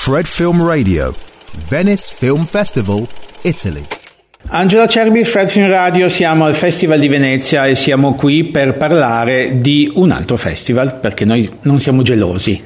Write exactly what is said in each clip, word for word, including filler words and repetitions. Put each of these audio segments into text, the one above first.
Fred Film Radio, Venice Film Festival, Italy. Angelo Acerbi, Fred Film Radio, siamo al Festival di Venezia e siamo qui per parlare di un altro festival, perché noi non siamo gelosi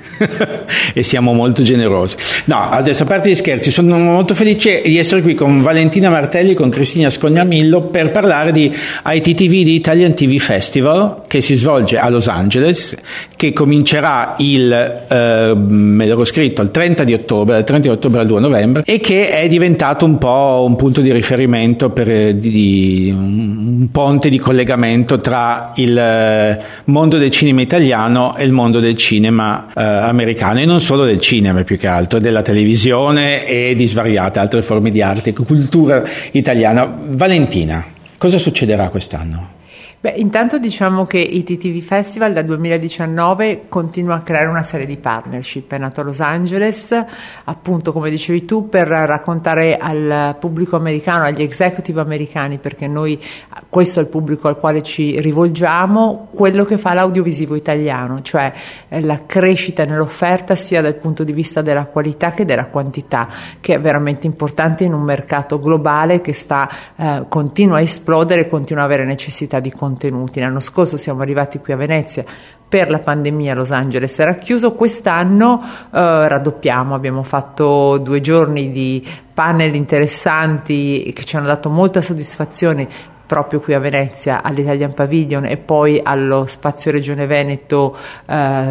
e siamo molto generosi. No, adesso a parte gli scherzi, sono molto felice di essere qui con Valentina Martelli e con Cristina Scognamillo per parlare di I T T V, di Italian T V Festival, che si svolge a Los Angeles, che comincerà il, eh, me l'ero scritto, il trenta di ottobre, dal trenta di ottobre al due novembre, e che è diventato un po' un punto di riferimento per di, un ponte di collegamento tra il mondo del cinema italiano e il mondo del cinema eh, americano, e non solo del cinema, più che altro della televisione e di svariate altre forme di arte e cultura italiana. Valentina, cosa succederà quest'anno? Beh, intanto diciamo che I T T V Festival dal duemiladiciannove continua a creare una serie di partnership. È nato a Los Angeles, appunto come dicevi tu, per raccontare al pubblico americano, agli executive americani, perché noi questo è il pubblico al quale ci rivolgiamo, quello che fa l'audiovisivo italiano, cioè eh, la crescita nell'offerta sia dal punto di vista della qualità che della quantità, che è veramente importante in un mercato globale che sta eh, continua a esplodere e continua a avere necessità di contenuti. L'anno scorso siamo arrivati qui a Venezia, per la pandemia Los Angeles era chiuso, quest'anno eh, raddoppiamo, abbiamo fatto due giorni di panel interessanti che ci hanno dato molta soddisfazione proprio qui a Venezia all'Italian Pavilion e poi allo Spazio Regione Veneto, eh,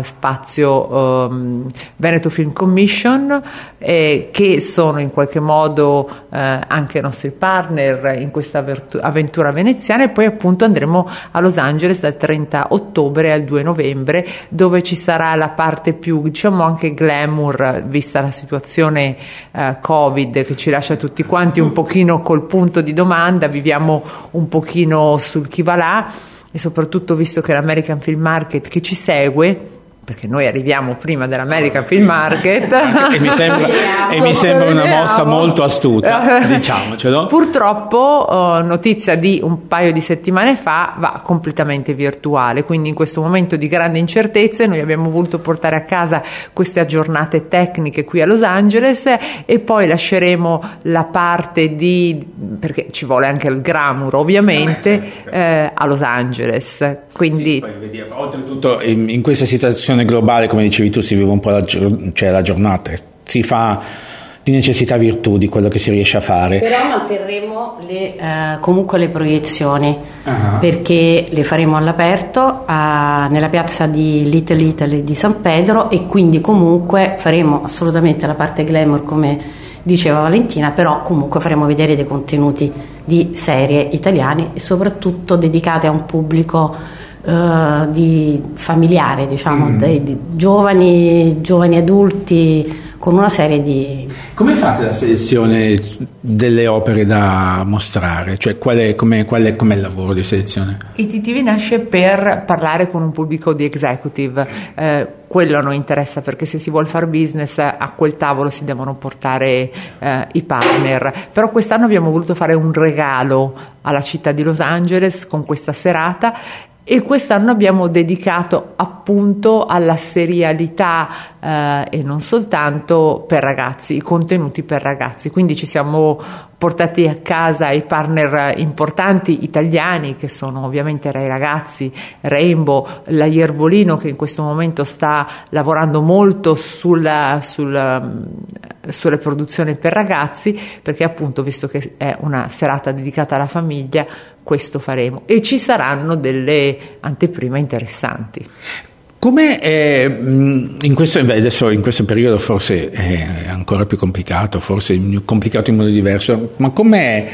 Spazio um, Veneto Film Commission, eh, che sono in qualche modo eh, anche i nostri partner in questa avvertu- avventura veneziana, e poi appunto andremo a Los Angeles dal trenta ottobre al due novembre, dove ci sarà la parte più, diciamo, anche glamour, vista la situazione eh, Covid che ci lascia tutti quanti un pochino col punto di domanda, viviamo un un pochino sul chi va là, e soprattutto visto che l'American Film Market che ci segue, perché noi arriviamo prima dell'American Film Market e mi sembra, e mi sembra una mossa molto astuta, diciamocelo. Purtroppo uh, notizia di un paio di settimane fa, va completamente virtuale, quindi in questo momento di grande incertezza noi abbiamo voluto portare a casa queste aggiornate tecniche qui a Los Angeles, e poi lasceremo la parte di, perché ci vuole anche il glamour ovviamente, eh, a Los Angeles, quindi sì, poi vediamo. Oltretutto in, in questa situazione globale, come dicevi tu, si vive un po' la, cioè la giornata, si fa di necessità virtù di quello che si riesce a fare. Però manterremo le, eh, comunque le proiezioni, uh-huh. perché le faremo all'aperto a, nella piazza di Little Italy di San Pedro, e quindi comunque faremo assolutamente la parte glamour come diceva Valentina, però comunque faremo vedere dei contenuti di serie italiane e soprattutto dedicate a un pubblico Uh, di familiare, diciamo, mm. dei, di giovani, giovani adulti, con una serie di... Come fate la selezione delle opere da mostrare? Cioè qual è, com'è, qual è, com'è il lavoro di selezione? I T T V nasce per parlare con un pubblico di executive, eh, quello a noi interessa, perché se si vuol fare business a quel tavolo si devono portare eh, i partner, però quest'anno abbiamo voluto fare un regalo alla città di Los Angeles con questa serata, e quest'anno abbiamo dedicato appunto alla serialità eh, e non soltanto per ragazzi, i contenuti per ragazzi, quindi ci siamo portati a casa i partner importanti italiani, che sono ovviamente Rai Ragazzi, Rainbow, la Iervolino, che in questo momento sta lavorando molto sulla, sulla, sulle produzioni per ragazzi, perché appunto, visto che è una serata dedicata alla famiglia, questo faremo, e ci saranno delle anteprime interessanti. Come è, in questo, adesso in questo periodo forse è ancora più complicato, forse complicato in modo diverso, ma com'è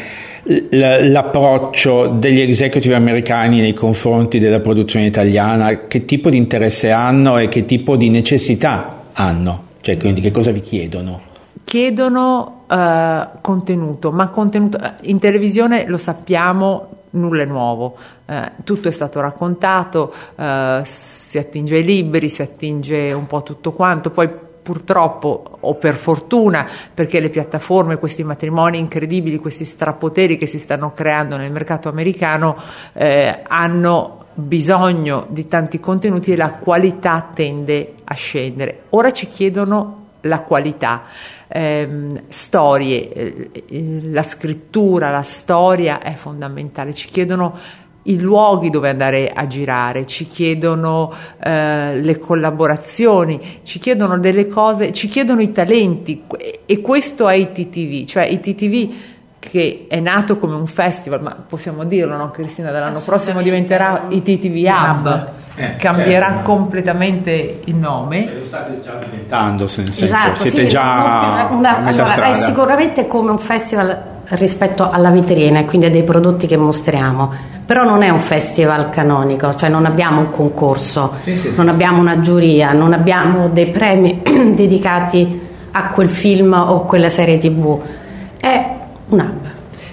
l'approccio degli executive americani nei confronti della produzione italiana? Che tipo di interesse hanno e che tipo di necessità hanno? Cioè, quindi che cosa vi chiedono? Chiedono uh, contenuto, ma contenuto in televisione, lo sappiamo, nulla è nuovo, uh, tutto è stato raccontato, uh, si attinge ai libri, si attinge un po' tutto quanto, poi purtroppo o per fortuna, perché le piattaforme, questi matrimoni incredibili, questi strapoteri che si stanno creando nel mercato americano eh, hanno bisogno di tanti contenuti e la qualità tende a scendere. Ora ci chiedono la qualità, ehm, storie, eh, la scrittura, la storia è fondamentale, ci chiedono i luoghi dove andare a girare, ci chiedono eh, le collaborazioni, ci chiedono delle cose, ci chiedono i talenti, e questo è I T T V, cioè I T T V che è nato come un festival, ma possiamo dirlo, no Cristina, dall'anno prossimo diventerà I T T V Hub, eh, cambierà certo. completamente il nome. Cioè, lo state già diventando, nel senso, esatto, siete sì, già una, a metà allora, strada. È sicuramente come un festival rispetto alla vetrina e quindi a dei prodotti che mostriamo, però non è un festival canonico, cioè non abbiamo un concorso, sì, sì, non sì. abbiamo una giuria, non abbiamo dei premi dedicati a quel film o quella serie tv, è un hub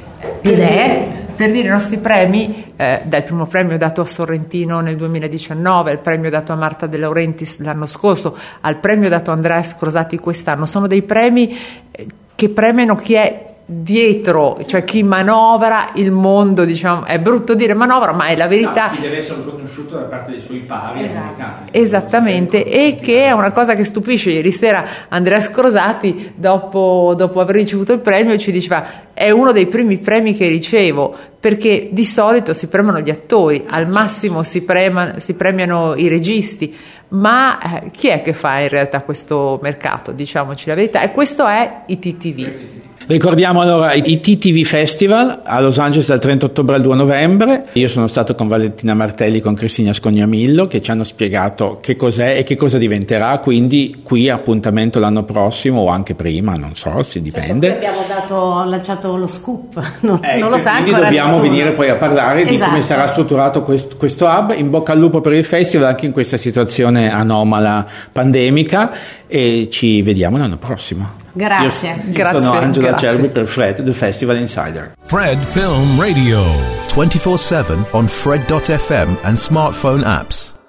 di idee. Per dire i nostri premi, eh, dal primo premio dato a Sorrentino nel duemiladiciannove, al premio dato a Marta De Laurentiis l'anno scorso, al premio dato a Andrea Scrosati quest'anno, sono dei premi eh, che premiano chi è dietro, cioè chi manovra il mondo, diciamo, è brutto dire manovra, ma è la verità. No, chi deve essere conosciuto da parte dei suoi pari. Esatto. Esattamente, e che è una cosa che stupisce. Ieri sera Andrea Scrosati, dopo, dopo aver ricevuto il premio, ci diceva: è uno dei primi premi che ricevo, perché di solito si premiano gli attori, al massimo si, prema, si premiano i registi, ma eh, chi è che fa in realtà questo mercato, diciamoci la verità, e questo è I T T V. Ricordiamo allora i T T V Festival a Los Angeles dal trenta ottobre al due novembre. Io sono stato con Valentina Martelli, con Cristina Scognamillo, che ci hanno spiegato che cos'è e che cosa diventerà, quindi qui appuntamento l'anno prossimo o anche prima, non so, si dipende. Certo, abbiamo dato, lanciato lo scoop, non, ecco, non lo sa quindi ancora dobbiamo nessuno. venire poi a parlare esatto. di come sarà strutturato questo, questo hub. In bocca al lupo per il festival anche in questa situazione anomala pandemica, e ci vediamo l'anno prossimo. Grazie. Io, io grazie, sono Angela grazie. Cerbi per Fred, The Festival Insider. Fred Film Radio. twenty-four seven on Fred dot F M and smartphone apps.